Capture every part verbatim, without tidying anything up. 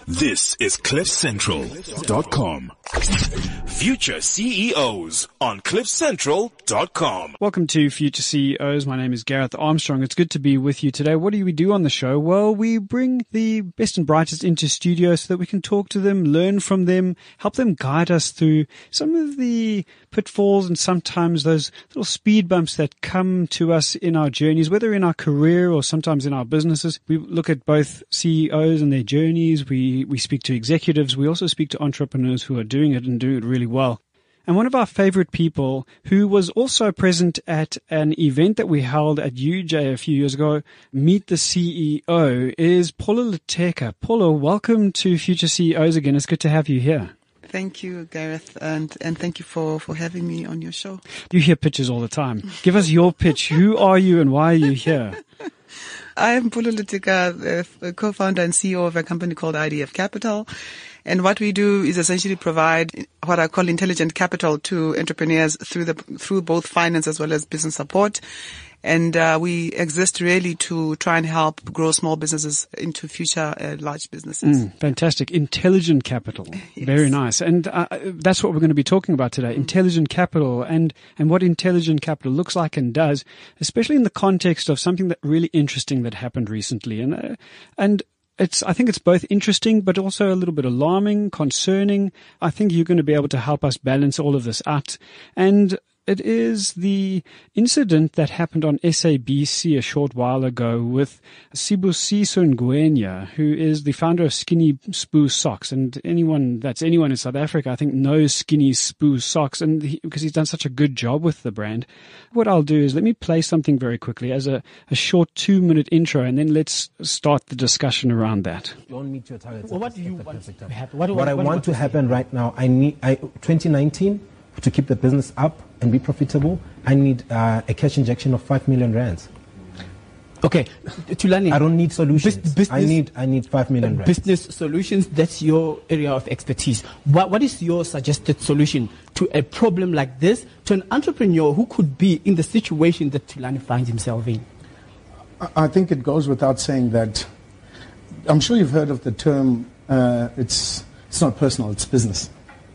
This is cliff central dot com. Future C E Os on cliff central dot com. Welcome to Future C E Os. My name is Gareth Armstrong. It's good to be with you today. What do we do on the show? Well, we bring the best and brightest into studio so that we can talk to them, learn from them, help them guide us through some of the pitfalls and sometimes those little speed bumps that come to us in our journeys, whether in our career or sometimes in our businesses. We look at both C E Os and their journeys. We, we speak to executives. We also speak to entrepreneurs who are doing it and doing it really well. And one of our favorite people who was also present at an event that we held at U J a few years ago, Meet the C E O, is Paula Leteka. Paula, welcome to Future C E Os again. It's good to have you here. Thank you, Gareth, and, and thank you for, for having me on your show. You hear pitches all the time. Give us your pitch. Who are you and why are you here? I am Paula Leteka, the co-founder and C E O of a company called I D F Capital. And what we do is essentially provide what I call intelligent capital to entrepreneurs through the through both finance as well as business support. And uh, we exist really to try and help grow small businesses into future uh, large businesses. Mm, fantastic. Intelligent capital. Yes. Very nice. And uh, that's what we're going to be talking about today. Mm. Intelligent capital and, and what intelligent capital looks like and does, especially in the context of something that really interesting that happened recently. And, uh, and, It's, I think it's both interesting, but also a little bit alarming, concerning. I think you're going to be able to help us balance all of this out. And it is the incident that happened on S A B C a short while ago with Sibusiso Ngwenya, who is the founder of Skinny Spoo Socks. And anyone, that's anyone in South Africa, I think knows Skinny Spoo Socks, and he, because he's done such a good job with the brand. What I'll do is let me play something very quickly as a, a short two minute intro, and then let's start the discussion around that. Don't meet your targets. Well, what do you want to happen? What, what, what I what, want what to happen right now, I need, I, twenty nineteen, to keep the business up and be profitable, I need uh, a cash injection of five million rands. Okay, Thulani. I don't need solutions. Business, I need I need five million rands. Business solutions, that's your area of expertise. What What is your suggested solution to a problem like this, to an entrepreneur who could be in the situation that Thulani finds himself in? I think it goes without saying that, I'm sure you've heard of the term, uh, it's it's not personal, it's business.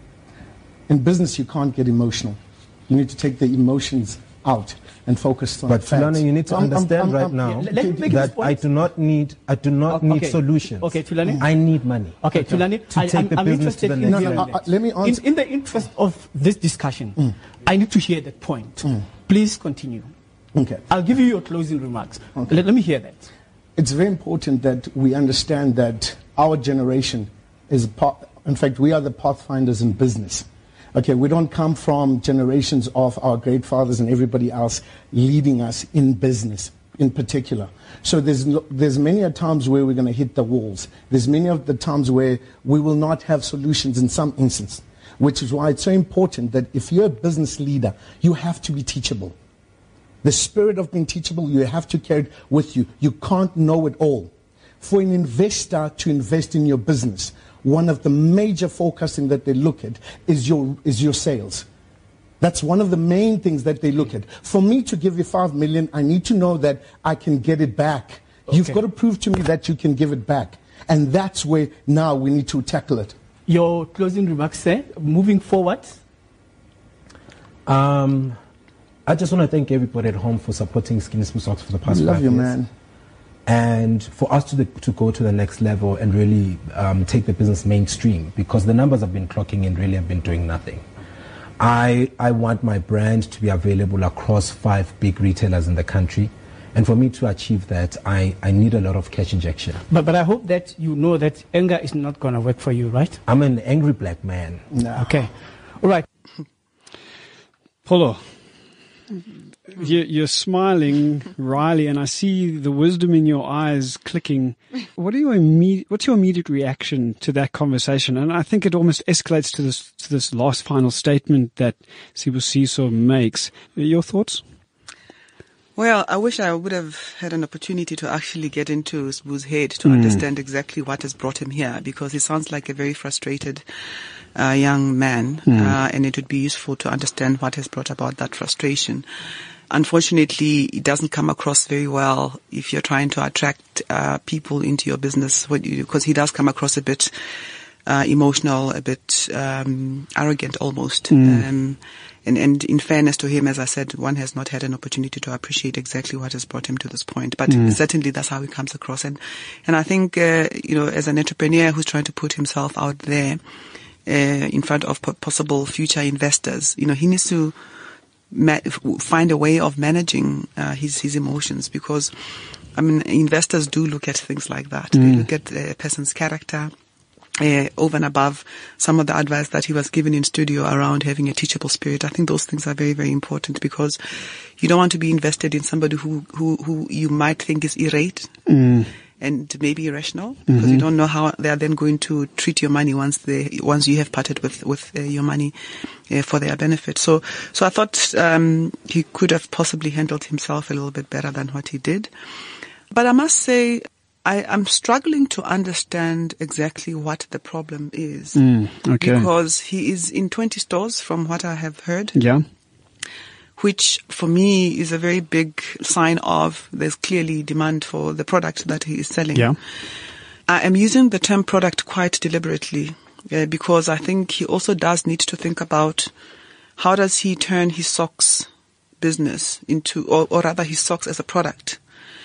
In business, you can't get emotional. You need to take the emotions out and focus on but facts. But Thulani, you need to I'm, understand I'm, I'm, right I'm, now yeah, that I do not need I do not okay. need solutions. Okay, Thulani. I need money. Okay, okay. Thulani, to I, take I'm, the I'm business to the next no, no, level. uh, let me answer. In, in the interest of this discussion, mm. I need to hear that point. Mm. Please continue. Okay. I'll give you your closing remarks. Okay. Let, let me hear that. It's very important that we understand that our generation is, part, in fact, we are the pathfinders in business. Okay, we don't come from generations of our great fathers and everybody else leading us in business in particular. So there's, no, there's many a times where we're going to hit the walls. There's many of the times where we will not have solutions in some instance, which is why it's so important that if you're a business leader, you have to be teachable. The spirit of being teachable, you have to carry it with you. You can't know it all. For an investor to invest in your business, one of the major forecasting that they look at is your is your sales. That's one of the main things that they look at. For me to give you five million, I need to know that I can get it back. Okay. You've got to prove to me that you can give it back. And that's where now we need to tackle it. Your closing remarks, sir, moving forward? Um, I just want to thank everybody at home for supporting Skinny Spoo Socks for the past I love five you, years. man. And for us to, the, to go to the next level and really um, take the business mainstream, because the numbers have been clocking in, really have been doing nothing. I, I want my brand to be available across five big retailers in the country. And for me to achieve that, I, I need a lot of cash injection. But, but I hope that you know that anger is not going to work for you, right? I'm an angry black man. No. Okay. All right. Polo. You're smiling, Riley, and I see the wisdom in your eyes clicking. What are your immediate, what's your immediate reaction to that conversation? And I think it almost escalates to this to this last final statement that Sibusiso makes. Your thoughts? Well, I wish I would have had an opportunity to actually get into Sbu's head to mm. understand exactly what has brought him here, because he sounds like a very frustrated uh, young man, mm. uh, and it would be useful to understand what has brought about that frustration. unfortunately, it doesn't come across very well if you're trying to attract uh, people into your business, because he does come across a bit uh, emotional, a bit um, arrogant almost. Mm. Um, and, and in fairness to him, as I said, one has not had an opportunity to appreciate exactly what has brought him to this point. But mm. certainly that's how he comes across. And, and I think, uh, you know, as an entrepreneur who's trying to put himself out there uh, in front of po- possible future investors, you know, he needs to Ma- find a way of managing uh, his his emotions, because I mean investors do look at things like that. Mm. They look at a person's character uh, over and above some of the advice that he was given in studio around having a teachable spirit. I think those things are very, very important, because you don't want to be invested in somebody who who, who you might think is irate. Mm. And maybe irrational, because mm-hmm. you don't know how they are then going to treat your money once they once you have parted with with uh, your money uh, for their benefit. So, so I thought um, he could have possibly handled himself a little bit better than what he did. But I must say, I am struggling to understand exactly what the problem is, mm, okay. because he is in twenty stores, from what I have heard. Yeah. Which for me is a very big sign of there's clearly demand for the product that he is selling. Yeah. I am using the term product quite deliberately uh, because I think he also does need to think about how does he turn his socks business into, or, or rather his socks as a product,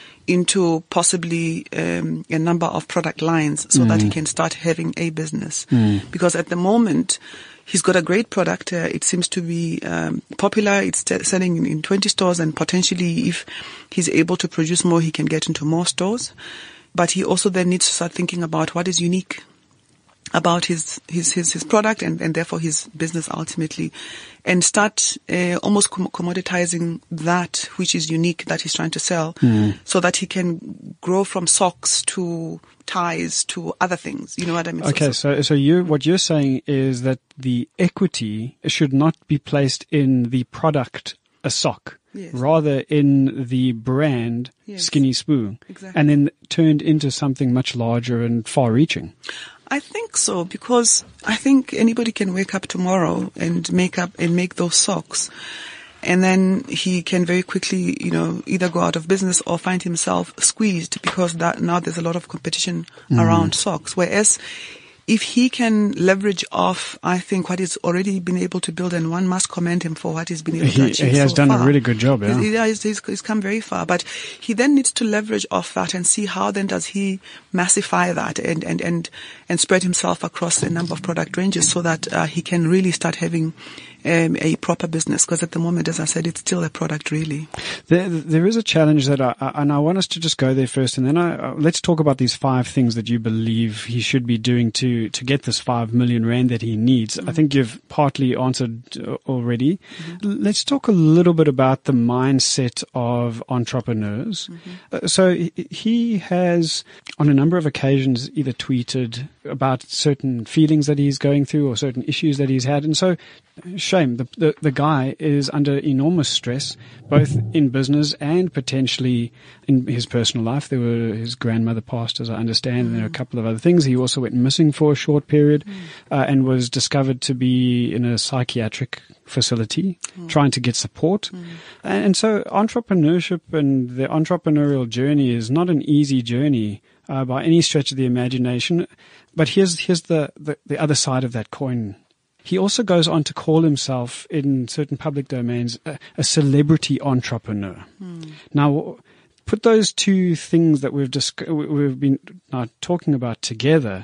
into possibly um, a number of product lines so mm. that he can start having a business. Mm. Because at the moment, he's got a great product. Uh, it seems to be um, popular. It's t- selling in, in twenty stores, and potentially if he's able to produce more, he can get into more stores. But he also then needs to start thinking about what is unique about his his his, his product and, and therefore his business ultimately, and start uh, almost com- commoditizing that which is unique that he's trying to sell, mm. so that he can grow from socks to ties to other things. You know what I mean? Okay, so so, so you what you're saying is that the equity should not be placed in the product, a sock. Yes. Rather in the brand, yes. Skinny Spoo, exactly. and then turned into something much larger and far-reaching. I think so, because I think anybody can wake up tomorrow and make up and make those socks, and then he can very quickly, you know, either go out of business or find himself squeezed, because that now there's a lot of competition mm. around socks. Whereas if he can leverage off, I think, what he's already been able to build, and one must commend him for what he's been able he, to achieve. He has so done far. a really good job, yeah. He's, he's, he's, he's come very far, but he then needs to leverage off that and see how then does he massify that and, and, and, and spread himself across a number of product ranges so that uh, he can really start having um, a proper business. Because at the moment, as I said, it's still a product really. There, there is a challenge that I, and I want us to just go there first, and then I, uh, let's talk about these five things that you believe he should be doing to, to get this five million rand that he needs. Mm-hmm. I think you've partly answered uh, already. Mm-hmm. Let's talk a little bit about the mindset of entrepreneurs. Mm-hmm. Uh, so he, he has, on a number of occasions, either tweeted about certain feelings that he's going through or certain issues that he's had. And so, shame, the, the, the guy is under enormous stress, both in business and potentially in his personal life. There were, his grandmother passed, as I understand, mm. and there are a couple of other things. He also went missing for a short period mm. uh, and was discovered to be in a psychiatric facility mm. trying to get support. Mm. And, and so entrepreneurship and the entrepreneurial journey is not an easy journey uh, by any stretch of the imagination. But here's here's the, the, the other side of that coin. He also goes on to call himself, in certain public domains, a, a celebrity entrepreneur. Mm. Now, put those two things that we've dis- we've been uh, talking about together,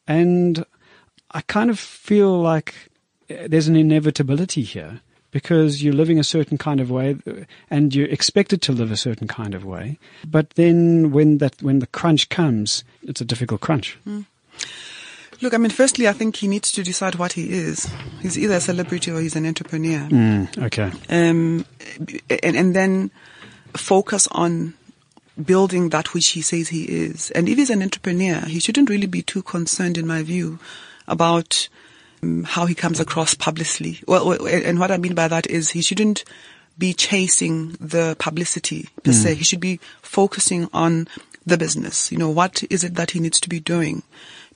and I kind of feel like there's an inevitability here, because you're living a certain kind of way and you're expected to live a certain kind of way. But then when that when the crunch comes, it's a difficult crunch. Mm. Look, I mean, firstly, I think he needs to decide what he is. He's either a celebrity or he's an entrepreneur. Mm, okay. Um, and, and then focus on building that which he says he is. And if he's an entrepreneur, he shouldn't really be too concerned, in my view, about um, how he comes across publicly. Well, and what I mean by that is he shouldn't be chasing the publicity per mm. se. He should be focusing on the business. You know, what is it that he needs to be doing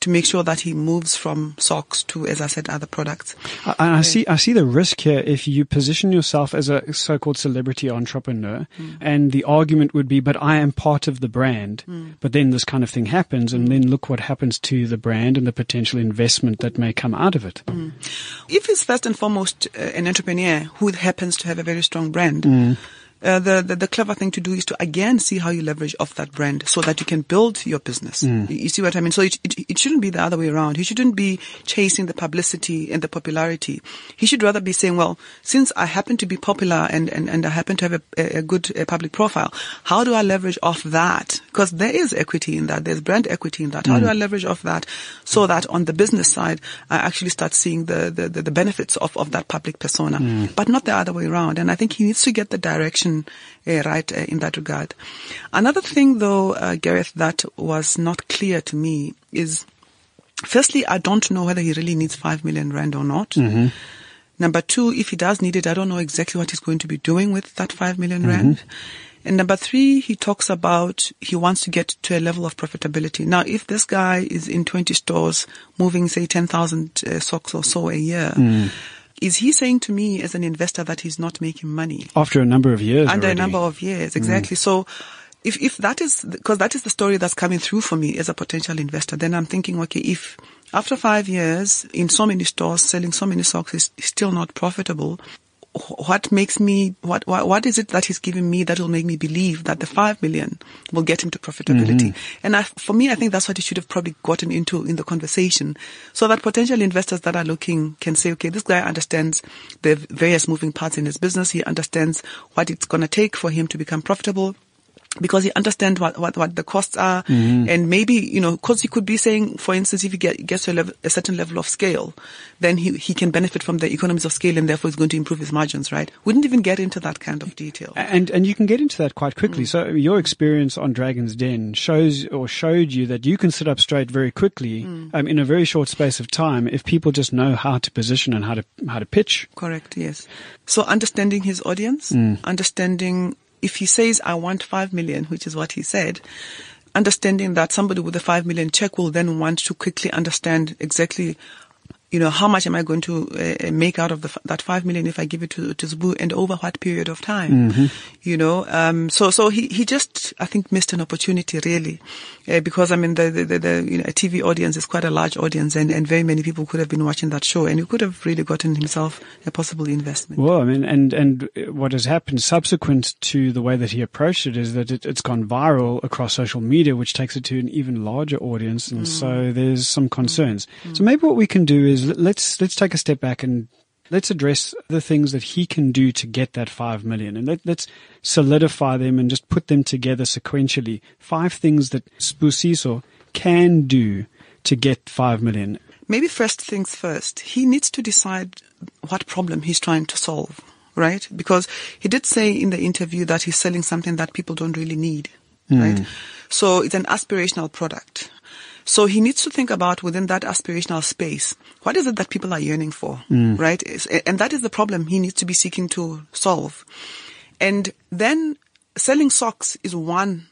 to make sure that he moves from socks to, as I said, other products. And I see, I see the risk here if you position yourself as a so-called celebrity entrepreneur, mm. and the argument would be, but I am part of the brand. Mm. But then this kind of thing happens, and mm. then look what happens to the brand and the potential investment that may come out of it. Mm. If he's first and foremost uh, an entrepreneur who happens to have a very strong brand, mm. Uh, the, the the clever thing to do is to again see how you leverage off that brand so that you can build your business. Mm. You, you see what I mean? So it, it it shouldn't be the other way around. He shouldn't be chasing the publicity and the popularity. He should rather be saying, well, since I happen to be popular and and, and I happen to have a, a good a public profile, how do I leverage off that? Because there is equity in that. There's brand equity in that. How mm. do I leverage off that so that on the business side, I actually start seeing the the, the, the benefits of, of that public persona, mm. but not the other way around. And I think he needs to get the direction Uh, right uh, in that regard. Another thing though, uh, Gareth, that was not clear to me is, firstly, I don't know whether he really needs five million rand or not. Mm-hmm. Number two, if he does need it, I don't know exactly what he's going to be doing with that five million mm-hmm. rand. And number three, he talks about he wants to get to a level of profitability. Now, if this guy is in twenty stores moving, say, ten thousand uh, socks or so a year, mm. is he saying to me as an investor that he's not making money? After a number of years Under already. a number of years, exactly. Mm. So if, if that is, because that is the story that's coming through for me as a potential investor, then I'm thinking, okay, if after five years in so many stores selling so many socks is still not profitable, what makes me, what, what, what is it that he's giving me that will make me believe that the five million will get him to profitability? Mm-hmm. And I, for me, I think that's what he should have probably gotten into in the conversation, so that potential investors that are looking can say, okay, this guy understands the various moving parts in his business. He understands what it's going to take for him to become profitable, because he understands what, what, what the costs are. Mm-hmm. And maybe, you know, cause he could be saying, for instance, if he get, gets to a, level, a certain level of scale, then he, he can benefit from the economies of scale and therefore is going to improve his margins, right? Wouldn't even get into that kind of detail. And, and you can get into that quite quickly. Mm. So your experience on Dragon's Den shows or showed you that you can sit up straight very quickly, mm. um, in a very short space of time if people just know how to position and how to, how to pitch. Correct. Yes. So understanding his audience, mm. understanding, if he says, I want five million, which is what he said, understanding that somebody with a five million check will then want to quickly understand exactly, you know, how much am I going to uh, make out of the, that five million if I give it to, to Zbu, and over what period of time, mm-hmm. you know, um, so, so he, he just, I think, missed an opportunity really, uh, because I mean, the, the, the, the, you know, a T V audience is quite a large audience, and, and very many people could have been watching that show, and he could have really gotten himself a possible investment. Well, I mean, and, and what has happened subsequent to the way that he approached it is that it, it's gone viral across social media, which takes it to an even larger audience. And mm. so there's some concerns. Mm. So maybe what we can do is let's, let's take a step back and let's address the things that he can do to get that five million, and let, let's solidify them and just put them together sequentially. Five things that Sbusiso can do to get five million. Maybe first things first, he needs to decide what problem he's trying to solve, right? Because he did say in the interview that he's selling something that people don't really need, mm. right? So it's an aspirational product. So he needs to think about within that aspirational space, what is it that people are yearning for, mm. right? And that is the problem he needs to be seeking to solve. And then selling socks is one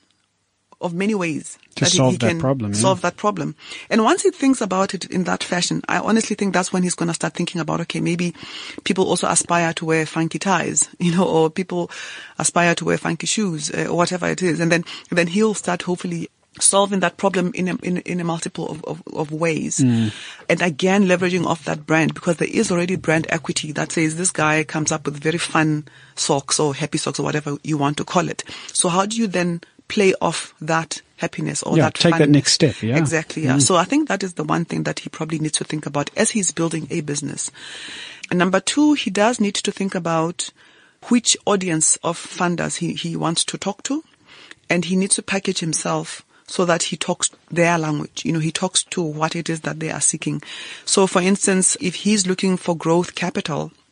of many ways to that solve he, he that can problem, solve yeah. that problem. And once he thinks about it in that fashion, I honestly think that's when he's going to start thinking about, okay, maybe people also aspire to wear funky ties, you know, or people aspire to wear funky shoes, uh, or whatever it is. And then, then he'll start hopefully solving that problem in a, in, in a multiple of, of, of ways. Mm. And again, leveraging off that brand, because there is already brand equity that says this guy comes up with very fun socks or happy socks or whatever you want to call it. So how do you then play off that happiness or yeah, that take funness? that next step? Yeah, exactly. Yeah. Mm. So I think that is the one thing that he probably needs to think about as he's building a business. And number two, he does need to think about which audience of funders he, he wants to talk to, and he needs to package himself so that he talks their language. You know, he talks to what it is that they are seeking. So for instance, if he's looking for growth capital,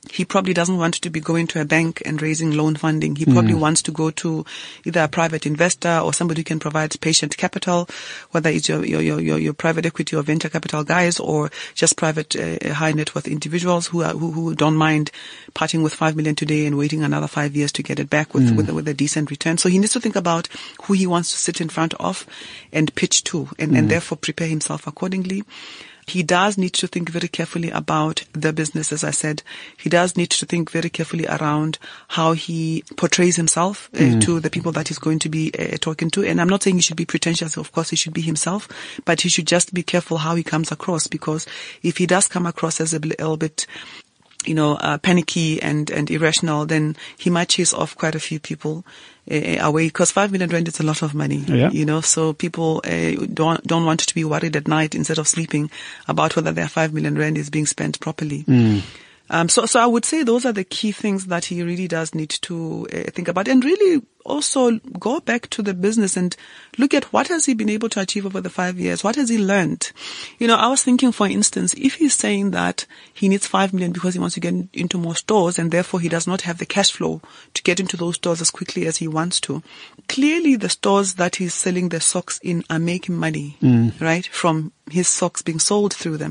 He probably doesn't want to be going to a bank and raising loan funding. He probably mm. wants to go to either a private investor or somebody who can provide patient capital, whether it's your your your, your private equity or venture capital guys, or just private uh, high net worth individuals who are who, who don't mind parting with five million today and waiting another five years to get it back with mm. with, with a decent return. So he needs to think about who he wants to sit in front of and pitch to, and, mm. and therefore prepare himself accordingly. He does need to think very carefully about the business, as I said. He does need to think very carefully around how he portrays himself uh, mm. to the people that he's going to be uh, talking to. And I'm not saying he should be pretentious. Of course, he should be himself, but he should just be careful how he comes across, because if he does come across as a little bit, you know, uh, panicky and, and irrational, then he might chase off quite a few people uh, away, because five million rand is a lot of money, yeah. you know, so people uh, don't don't want to be worried at night instead of sleeping about whether their five million rand is being spent properly. Mm. Um, so, so I would say those are the key things that he really does need to uh, think about, and really also go back to the business and look at what has he been able to achieve over the five years. What has he learned? You know, I was thinking, for instance, if he's saying that he needs five million because he wants to get into more stores and therefore he does not have the cash flow to get into those stores as quickly as he wants to. Clearly the stores that he's selling the socks in are making money, mm. right? From his socks being sold through them.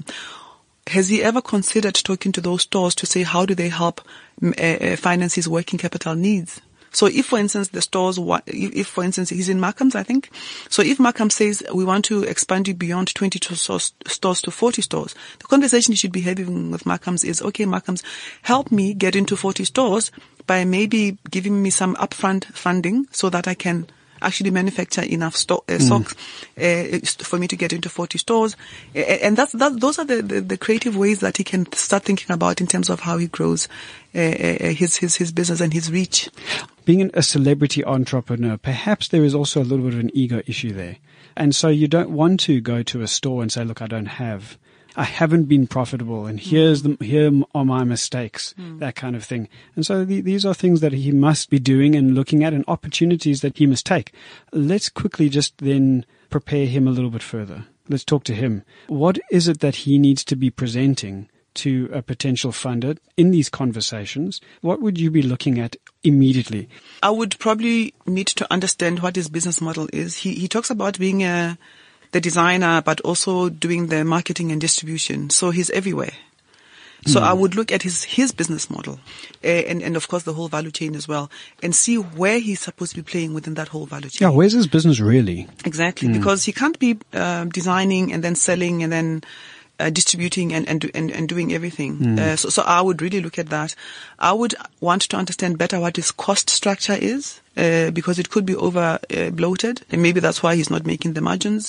Has he ever considered talking to those stores to say, how do they help uh, finance his working capital needs? So if, for instance, the stores, if, for instance, he's in Markham's, I think. So if Markham says, we want to expand you beyond twenty stores to forty stores, the conversation you should be having with Markham's is, okay, Markham's, help me get into forty stores by maybe giving me some upfront funding so that I can actually manufacture enough sto- uh, socks mm. uh, for me to get into forty stores. Uh, and that's, that, those are the, the, the creative ways that he can start thinking about in terms of how he grows uh, uh, his, his, his business and his reach. Being a celebrity entrepreneur, perhaps there is also a little bit of an ego issue there. And so you don't want to go to a store and say, look, I don't have I haven't been profitable, and here's the, here are my mistakes, mm. that kind of thing. And so the, these are things that he must be doing and looking at, and opportunities that he must take. Let's quickly just then prepare him a little bit further. Let's talk to him. What is it that he needs to be presenting to a potential funder in these conversations? What would you be looking at immediately? I would probably need to understand what his business model is. He, he talks about being a the designer, but also doing the marketing and distribution. So he's everywhere. So mm. I would look at his, his business model uh, and, and of course the whole value chain as well, and see where he's supposed to be playing within that whole value chain. Yeah, where's his business really? Exactly, mm. because he can't be uh, designing and then selling and then Uh, distributing and, and, and, and doing everything. Mm. Uh, so, so I would really look at that. I would want to understand better what his cost structure is, uh, because it could be over uh, bloated, and maybe that's why he's not making the margins.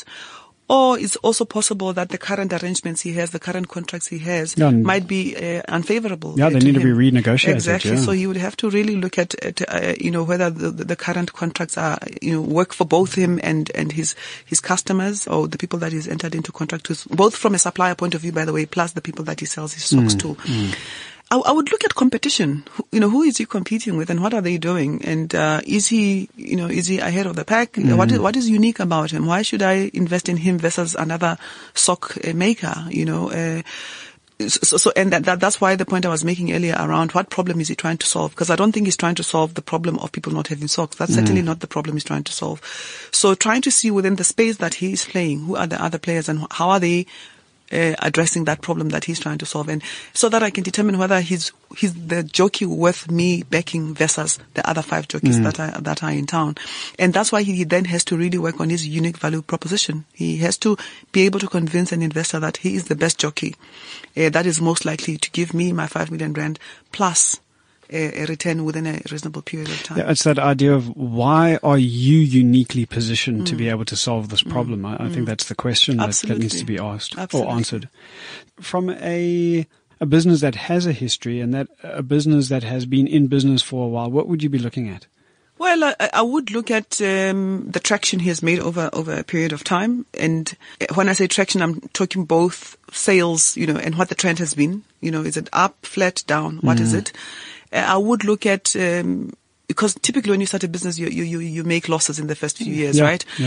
Or it's also possible that the current arrangements he has, the current contracts he has, yeah, might be uh, unfavorable. Yeah, they to need him. to be renegotiated. Exactly. Yeah. So he would have to really look at, at uh, you know, whether the, the current contracts are, you know, work for both him and, and his, his customers, or the people that he's entered into contract with, both from a supplier point of view, by the way, plus the people that he sells his socks mm, to. Mm. I, I would look at competition. You know, who is he competing with and what are they doing? And, uh, is he, you know, is he ahead of the pack? Mm. What is, what is unique about him? Why should I invest in him versus another sock uh, maker? You know, uh, so, so, and that, that, that's why the point I was making earlier around what problem is he trying to solve? Because I don't think he's trying to solve the problem of people not having socks. That's mm. certainly not the problem he's trying to solve. So trying to see within the space that he is playing, who are the other players and how are they Uh, addressing that problem that he's trying to solve, and so that I can determine whether he's he's the jockey worth me backing versus the other five jockeys mm. that are that are in town. And that's why he then has to really work on his unique value proposition. He has to be able to convince an investor that he is the best jockey uh, that is most likely to give me my five million rand plus a, a return within a reasonable period of time. Yeah, it's that idea of why are you uniquely positioned mm. to be able to solve this problem? Mm. I, I mm. think that's the question that, that needs to be asked Absolutely. Or answered. From a a business that has a history and that a business that has been in business for a while, what would you be looking at? Well, I, I would look at um, the traction he has made over over a period of time. And when I say traction, I'm talking both sales, you know, and what the trend has been. You know, is it up, flat, down? What mm. is it? I would look at, um, because typically when you start a business, you, you, you, you make losses in the first few years, yeah, right? Yeah.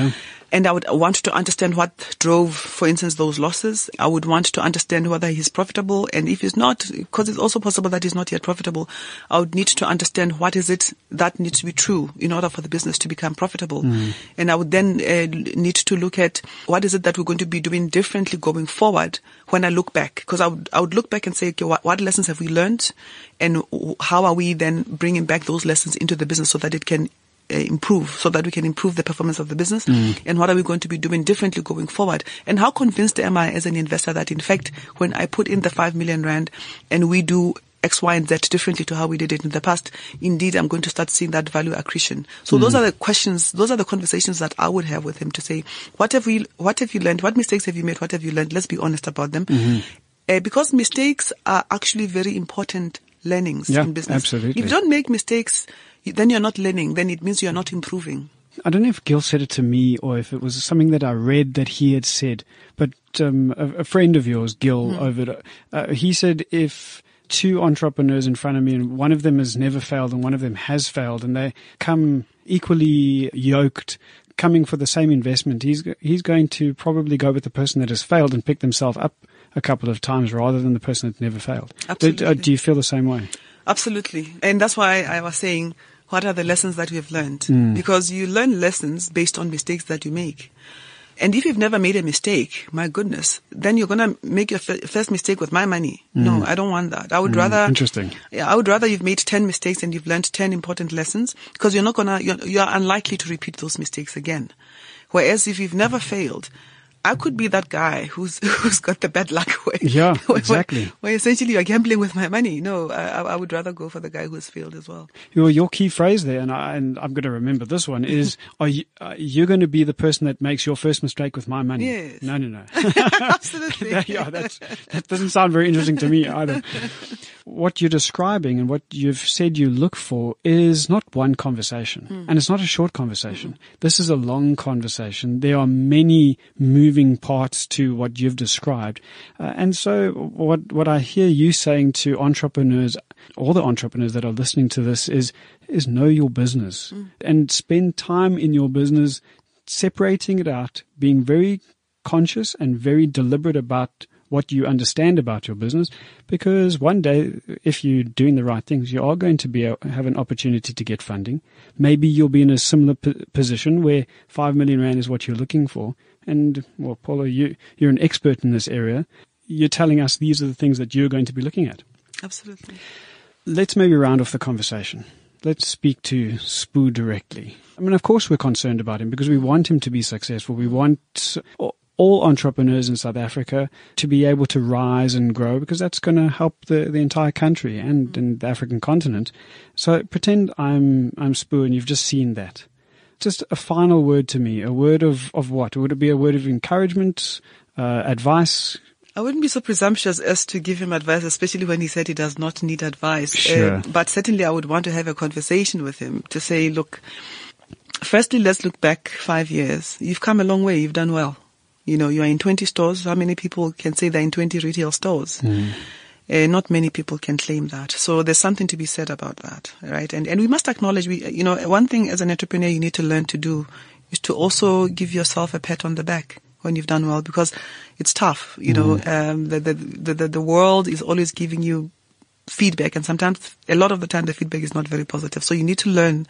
And I would want to understand what drove, for instance, those losses. I would want to understand whether he's profitable. And if he's not, because it's also possible that he's not yet profitable, I would need to understand what is it that needs to be true in order for the business to become profitable. Mm. And I would then uh, need to look at what is it that we're going to be doing differently going forward when I look back. Because I would, I would look back and say, okay, what, what lessons have we learned? And how are we then bringing back those lessons into the business so that it can Uh, improve, so that we can improve the performance of the business? Mm. And what are we going to be doing differently going forward? And how convinced am I as an investor that in fact, when I put in the five million rand and we do X, Y, and Z differently to how we did it in the past, indeed, I'm going to start seeing that value accretion. So mm. those are the questions, those are the conversations that I would have with him to say, what have we, what have you learned? What mistakes have you made? What have you learned? Let's be honest about them. Mm-hmm. Uh, because mistakes are actually very important learnings yeah, in business. Absolutely. If you don't make mistakes, then you're not learning. Then it means you're not improving. I don't know if Gil said it to me or if it was something that I read that he had said, but um, a, a friend of yours, Gil, mm. over uh, he said if two entrepreneurs in front of me and one of them has never failed and one of them has failed and they come equally yoked, coming for the same investment, he's he's going to probably go with the person that has failed and pick themselves up a couple of times rather than the person that never failed. Absolutely. Do, uh, do you feel the same way? Absolutely. And that's why I was saying, what are the lessons that we have learned? Mm. Because you learn lessons based on mistakes that you make. And if you've never made a mistake, my goodness, then you're going to make your f- first mistake with my money. Mm. No, I don't want that. I would mm. rather, interesting. Yeah, I would rather you've made ten mistakes and you've learned ten important lessons, because you're not going to, you're, you're unlikely to repeat those mistakes again. Whereas if you've never failed, I could be that guy who's who's got the bad luck way. Yeah, where, exactly. Where, where essentially you're gambling with my money. No, I, I would rather go for the guy who's failed as well. Your your key phrase there, and, I, and I'm going to remember this one, is are you uh, you're going to be the person that makes your first mistake with my money? Yes. No, no, no. Absolutely. that, yeah, that's, that doesn't sound very interesting to me either. What you're describing and what you've said you look for is not one conversation, mm. and it's not a short conversation. Mm-hmm. This is a long conversation. There are many moving parts to what you've described. Uh, and so what, what I hear you saying to entrepreneurs, all the entrepreneurs that are listening to this is, is know your business mm. and spend time in your business, separating it out, being very conscious and very deliberate about what you understand about your business, because one day, if you're doing the right things, you are going to be have an opportunity to get funding. Maybe you'll be in a similar p- position where five million rand is what you're looking for. And, well, Paulo, you, you're an expert in this area. You're telling us these are the things that you're going to be looking at. Absolutely. Let's maybe round off the conversation. Let's speak to Spoo directly. I mean, of course we're concerned about him because we want him to be successful. We want all entrepreneurs in South Africa to be able to rise and grow, because that's going to help the, the entire country and, mm. and the African continent. So pretend I'm I'm Spoo and you've just seen that. Just a final word to me, a word of, of what? Would it be a word of encouragement, uh, advice? I wouldn't be so presumptuous as to give him advice, especially when he said he does not need advice. Sure. Uh, but certainly I would want to have a conversation with him to say, look, firstly, let's look back five years. You've come a long way. You've done well. You know, you are in twenty stores. How many people can say they're in twenty retail stores? Mm. Uh, not many people can claim that. So there's something to be said about that, right? And and we must acknowledge, we, you know, one thing as an entrepreneur you need to learn to do is to also give yourself a pat on the back when you've done well, because it's tough. You mm. know, um, the, the the the world is always giving you feedback, and sometimes, a lot of the time, the feedback is not very positive. So you need to learn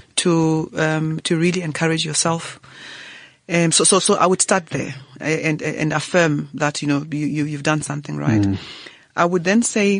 to um, to really encourage yourself. Um, so, so, so I would start there and, and affirm that, you know, you, you, you've done something right. Mm. I would then say,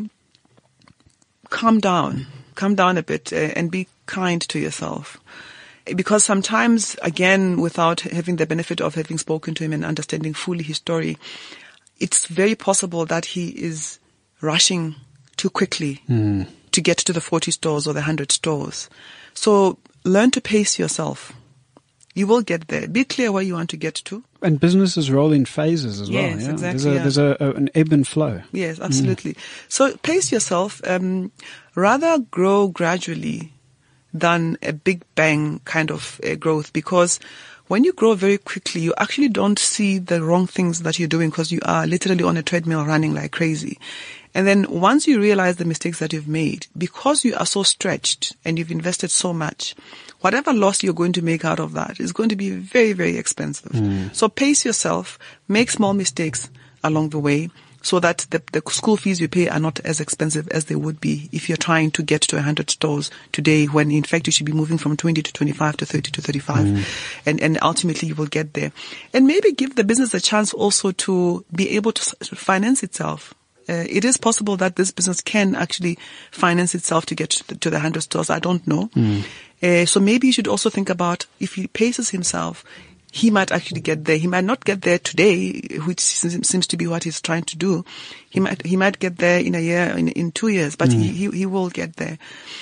calm down, calm down a bit uh, and be kind to yourself. Because sometimes, again, without having the benefit of having spoken to him and understanding fully his story, it's very possible that he is rushing too quickly mm. to get to the forty stores or the one hundred stores. So learn to pace yourself. You will get there. Be clear where you want to get to. And businesses roll in phases as yes, well. Yeah, exactly. There's, a, yeah. there's a, a, an ebb and flow. Yes, absolutely. Mm. So pace yourself. Um, rather grow gradually than a big bang kind of uh, growth, because when you grow very quickly, you actually don't see the wrong things that you're doing because you are literally on a treadmill running like crazy. And then once you realize the mistakes that you've made, because you are so stretched and you've invested so much, whatever loss you're going to make out of that is going to be very, very expensive. Mm. So pace yourself, make small mistakes along the way, so that the, the school fees you pay are not as expensive as they would be if you're trying to get to one hundred stores today, when in fact you should be moving from twenty to twenty-five to thirty to thirty-five. Mm. And, and ultimately you will get there. And maybe give the business a chance also to be able to finance itself. Uh, it is possible that this business can actually finance itself to get to the, to the one hundred stores. I don't know. Mm. Uh, so maybe you should also think about, if he paces himself, he might actually get there. He might not get there today, which seems to be what he's trying to do. He might, he might get there in a year, in, in two years, but mm. he, he, he will get there.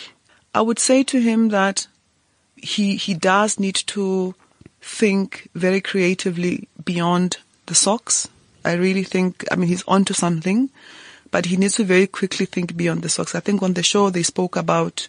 I would say to him that he, he does need to think very creatively beyond the socks. I really think, I mean, he's onto something, but he needs to very quickly think beyond the socks. I think on the show they spoke about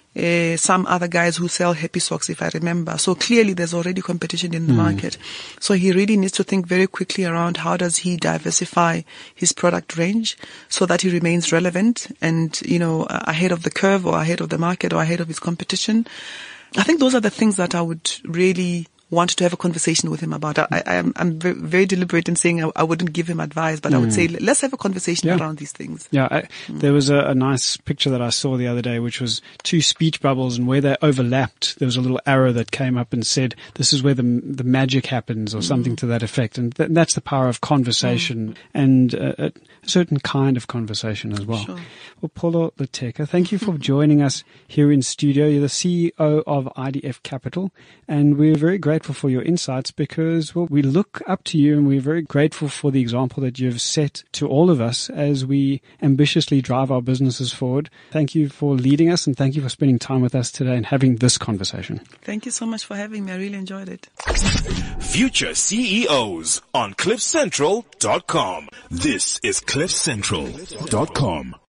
Uh, some other guys who sell happy socks, if I remember. So clearly there's already competition in the mm. market. So he really needs to think very quickly around how does he diversify his product range so that he remains relevant and, you know, ahead of the curve or ahead of the market or ahead of his competition. I think those are the things that I would really want to have a conversation with him about. I, I am, I'm very, very deliberate in saying I, I wouldn't give him advice, but mm. I would say let's have a conversation yeah. around these things. Yeah, I, mm. there was a, a nice picture that I saw the other day, which was two speech bubbles, and where they overlapped, there was a little arrow that came up and said, "This is where the the magic happens," or mm. something to that effect. And th- that's the power of conversation mm. and uh, a certain kind of conversation as well. Sure. Well, Pholo Letheka, thank you for joining us here in studio. You're the C E O of I D F Capital, and we're very grateful for your insights because, well, we look up to you and we're very grateful for the example that you've set to all of us as we ambitiously drive our businesses forward. Thank you for leading us, and thank you for spending time with us today and having this conversation. Thank you so much for having me. I really enjoyed it. Future C E Os on cliff central dot com. This is cliff central dot com.